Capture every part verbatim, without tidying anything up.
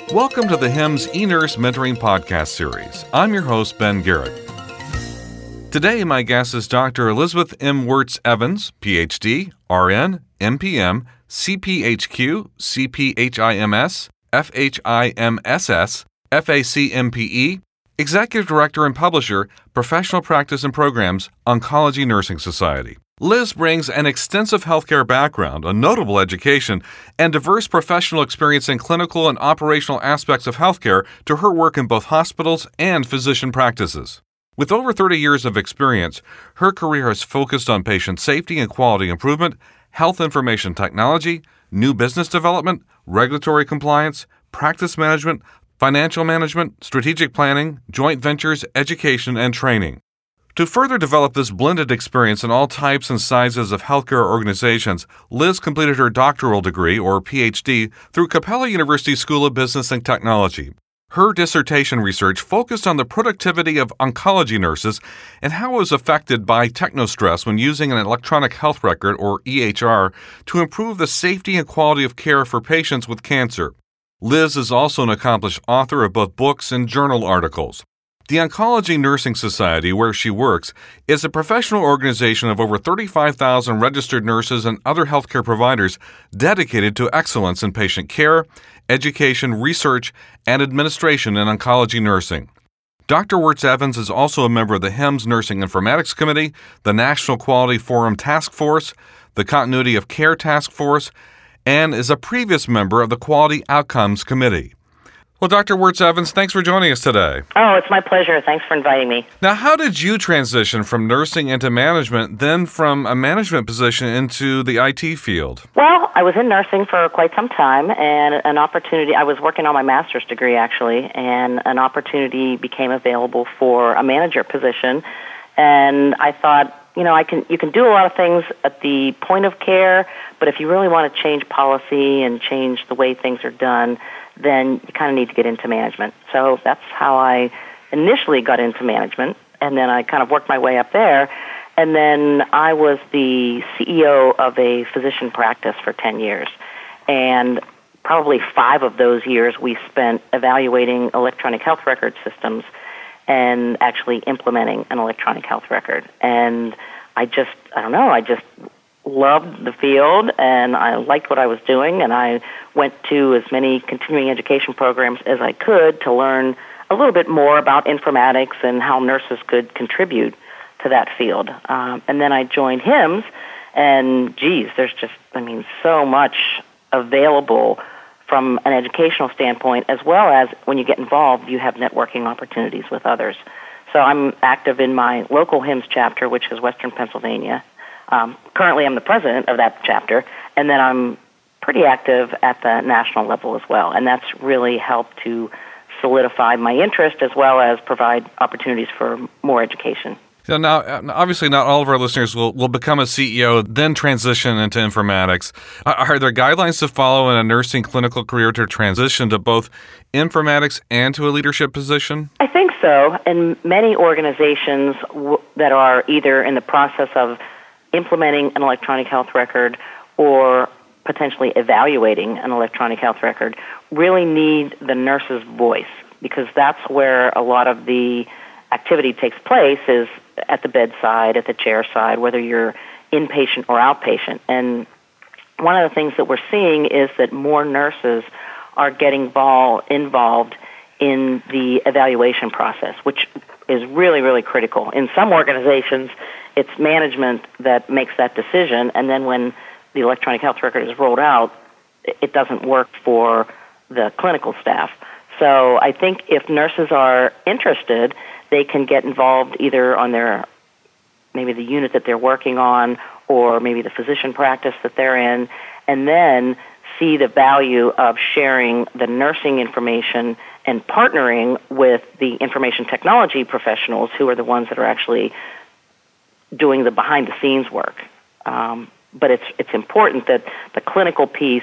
Welcome to the HIMSS eNurse Mentoring Podcast Series. I'm your host, Ben Garrett. Today, my guest is Doctor Elizabeth M. Wirtz Evans, P H D, R N, M P M, C P H Q, C P H I M S, F H I M S S, F A C M P E, Executive Director and Publisher, Professional Practice and Programs, Oncology Nursing Society. Liz brings an extensive healthcare background, a notable education, and diverse professional experience in clinical and operational aspects of healthcare to her work in both hospitals and physician practices. With over thirty years of experience, her career has focused on patient safety and quality improvement, health information technology, new business development, regulatory compliance, practice management, financial management, strategic planning, joint ventures, education, and training. To further develop this blended experience in all types and sizes of healthcare organizations, Liz completed her doctoral degree, or P H D, through Capella University School of Business and Technology. Her dissertation research focused on the productivity of oncology nurses and how it was affected by technostress when using an electronic health record, or E H R, to improve the safety and quality of care for patients with cancer. Liz is also an accomplished author of both books and journal articles. The Oncology Nursing Society, where she works, is a professional organization of over thirty-five thousand registered nurses and other healthcare providers dedicated to excellence in patient care, education, research, and administration in oncology nursing. Doctor Wirtz Evans is also a member of the HIMSS Nursing Informatics Committee, the National Quality Forum Task Force, the Continuity of Care Task Force, and is a previous member of the Quality Outcomes Committee. Well, Doctor Wirtz Evans, thanks for joining us today. Oh, it's my pleasure. Thanks for inviting me. Now, how did you transition from nursing into management, then from a management position into the I T field? Well, I was in nursing for quite some time, and an opportunity, I was working on my master's degree, actually, and an opportunity became available for a manager position, and I thought, you know, I can you can do a lot of things at the point of care, but if you really want to change policy and change the way things are done, then you kind of need to get into management. So that's how I initially got into management, and then I kind of worked my way up there. And then I was the C E O of a physician practice for ten years. And probably five of those years we spent evaluating electronic health record systems and actually implementing an electronic health record. And I just, I don't know, I just loved the field, and I liked what I was doing, and I went to as many continuing education programs as I could to learn a little bit more about informatics and how nurses could contribute to that field. Um, and then I joined HIMSS, and geez, there's just, I mean, so much available from an educational standpoint, as well as when you get involved, you have networking opportunities with others. So I'm active in my local HIMSS chapter, which is Western Pennsylvania. Um, currently, I'm the president of that chapter, and then I'm pretty active at the national level as well, and that's really helped to solidify my interest as well as provide opportunities for more education. So now, obviously, not all of our listeners will, will become a C E O, then transition into informatics. Are there guidelines to follow in a nursing clinical career to transition to both informatics and to a leadership position? I think so, and many organizations w- that are either in the process of implementing an electronic health record or potentially evaluating an electronic health record really need the nurse's voice, because that's where a lot of the activity takes place, is at the bedside, at the chair side, whether you're inpatient or outpatient. And one of the things that we're seeing is that more nurses are getting vol- involved in the evaluation process, which is really, really critical. In some organizations, it's management that makes that decision, and then when the electronic health record is rolled out, it doesn't work for the clinical staff. So I think if nurses are interested, they can get involved either on their, maybe the unit that they're working on, or maybe the physician practice that they're in, and then see the value of sharing the nursing information and partnering with the information technology professionals who are the ones that are actually doing the behind-the-scenes work. Um, but it's it's important that the clinical piece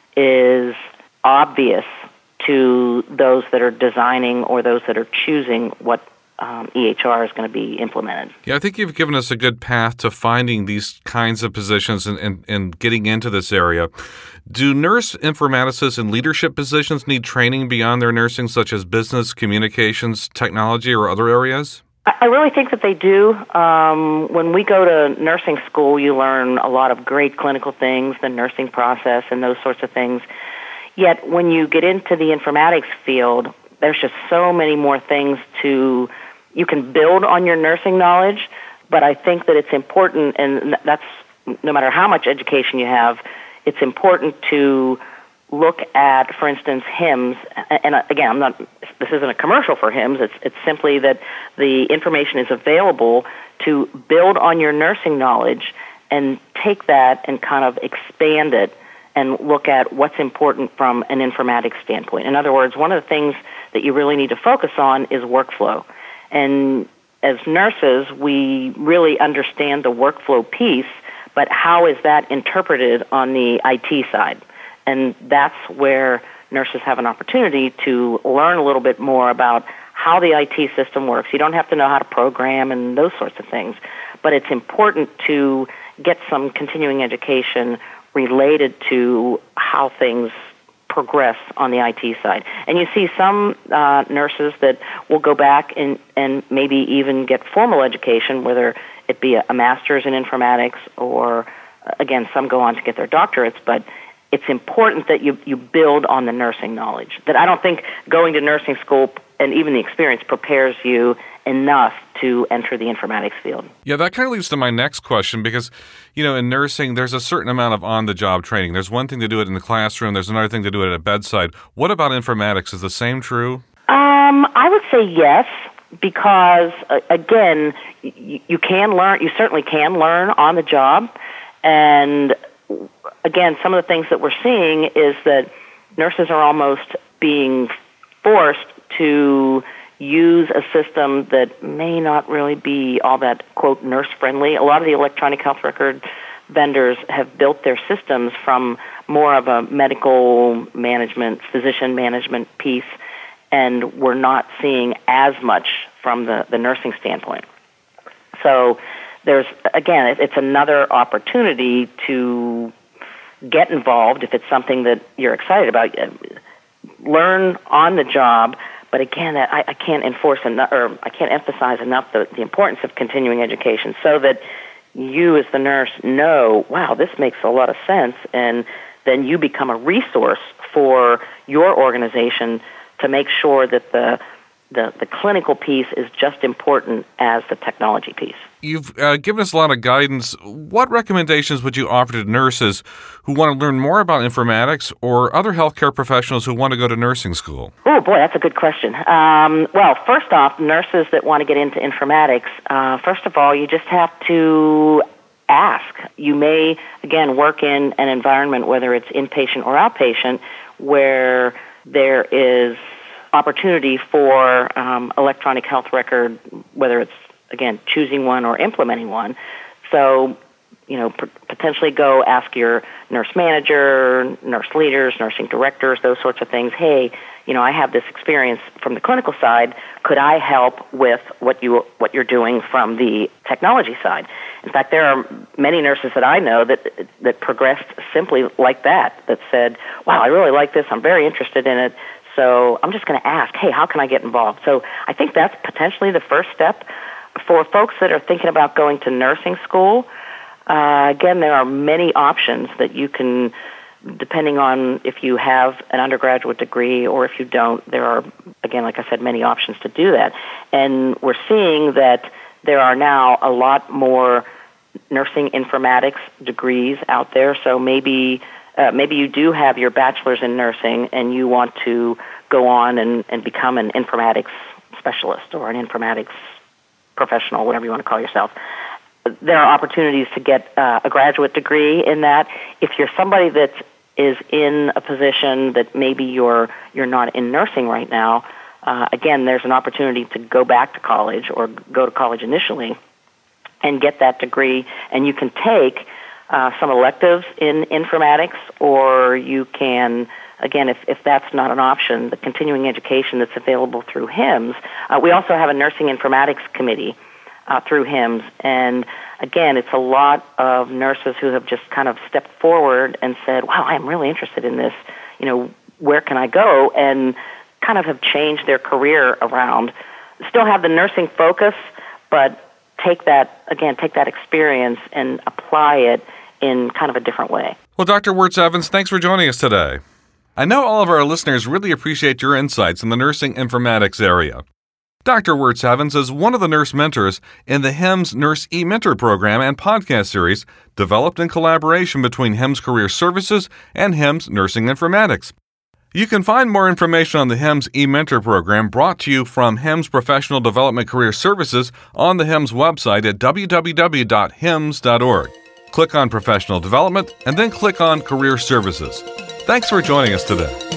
is obvious to those that are designing or those that are choosing what um, E H R is going to be implemented. Yeah, I think you've given us a good path to finding these kinds of positions and, and, and getting into this area. Do nurse informaticists in leadership positions need training beyond their nursing, such as business, communications, technology, or other areas? I really think that they do. Um, when we go to nursing school, you learn a lot of great clinical things, the nursing process and those sorts of things. Yet when you get into the informatics field, there's just so many more things to, you can build on your nursing knowledge, but I think that it's important, and that's no matter how much education you have, it's important to look at, for instance, HIMSS, and again, I'm not, this isn't a commercial for HIMSS, it's, it's simply that the information is available to build on your nursing knowledge and take that and kind of expand it and look at what's important from an informatics standpoint. In other words, one of the things that you really need to focus on is workflow. And as nurses, we really understand the workflow piece, but how is that interpreted on the I T side? And that's where nurses have an opportunity to learn a little bit more about how the I T system works. You don't have to know how to program and those sorts of things, but it's important to get some continuing education related to how things progress on the I T side. And you see some uh, nurses that will go back and, and maybe even get formal education, whether it be a, a master's in informatics or, uh, again, some go on to get their doctorates, but it's important that you, you build on the nursing knowledge. That I don't think going to nursing school and even the experience prepares you enough to enter the informatics field. Yeah, that kind of leads to my next question because, you know, in nursing, there's a certain amount of on-the-job training. There's one thing to do it in the classroom. There's another thing to do it at a bedside. What about informatics? Is the same true? Um, I would say yes, because, uh, again, you, you can learn, you certainly can learn on the job. And, again, some of the things that we're seeing is that nurses are almost being forced to use a system that may not really be all that, quote, nurse-friendly. A lot of the electronic health record vendors have built their systems from more of a medical management, physician management piece, and we're not seeing as much from the, the nursing standpoint. So there's, again, it's another opportunity to get involved if it's something that you're excited about. Learn on the job. But again, I, I can't enforce enough, or I can't emphasize enough the, the importance of continuing education, so that you, as the nurse, know, wow, this makes a lot of sense, and then you become a resource for your organization to make sure that the the, the clinical piece is just important as the technology piece. You've uh, given us a lot of guidance. What recommendations would you offer to nurses who want to learn more about informatics or other healthcare professionals who want to go to nursing school? Oh, boy, that's a good question. Um, well, first off, nurses that want to get into informatics, uh, first of all, you just have to ask. You may, again, work in an environment, whether it's inpatient or outpatient, where there is opportunity for um, electronic health record, whether it's, again, choosing one or implementing one. So, you know, p- potentially go ask your nurse manager, nurse leaders, nursing directors, those sorts of things. Hey, you know, I have this experience from the clinical side. Could I help with what you what you're doing from the technology side? In fact, there are many nurses that I know that that progressed simply like that. That said, "Wow, I really like this. I'm very interested in it. So I'm just going to ask, hey, how can I get involved?" So I think that's potentially the first step. For folks that are thinking about going to nursing school, uh, again, there are many options that you can, depending on if you have an undergraduate degree or if you don't, there are, again, like I said, many options to do that. And we're seeing that there are now a lot more nursing informatics degrees out there, so maybe Uh, maybe you do have your bachelor's in nursing and you want to go on and, and become an informatics specialist or an informatics professional, whatever you want to call yourself. There are opportunities to get uh, a graduate degree in that. If you're somebody that is in a position that maybe you're you're not in nursing right now, uh, again, there's an opportunity to go back to college or go to college initially and get that degree, and you can take Uh, some electives in informatics, or you can again, if, if that's not an option, the continuing education that's available through HIMSS. Uh, we also have a nursing informatics committee uh, through HIMSS, and again, it's a lot of nurses who have just kind of stepped forward and said, wow, I'm really interested in this, you know, where can I go? And kind of have changed their career around. Still have the nursing focus, but take that, again, take that experience and apply it in kind of a different way. Well, Doctor Wirtz-Evans, thanks for joining us today. I know all of our listeners really appreciate your insights in the nursing informatics area. Doctor Wirtz-Evans is one of the nurse mentors in the HIMSS Nurse eMentor program and podcast series developed in collaboration between HIMSS Career Services and HIMSS Nursing Informatics. You can find more information on the HIMSS eMentor program brought to you from HIMSS Professional Development Career Services on the HIMSS website at w w w dot hims dot org. Click on Professional Development and then click on Career Services. Thanks for joining us today.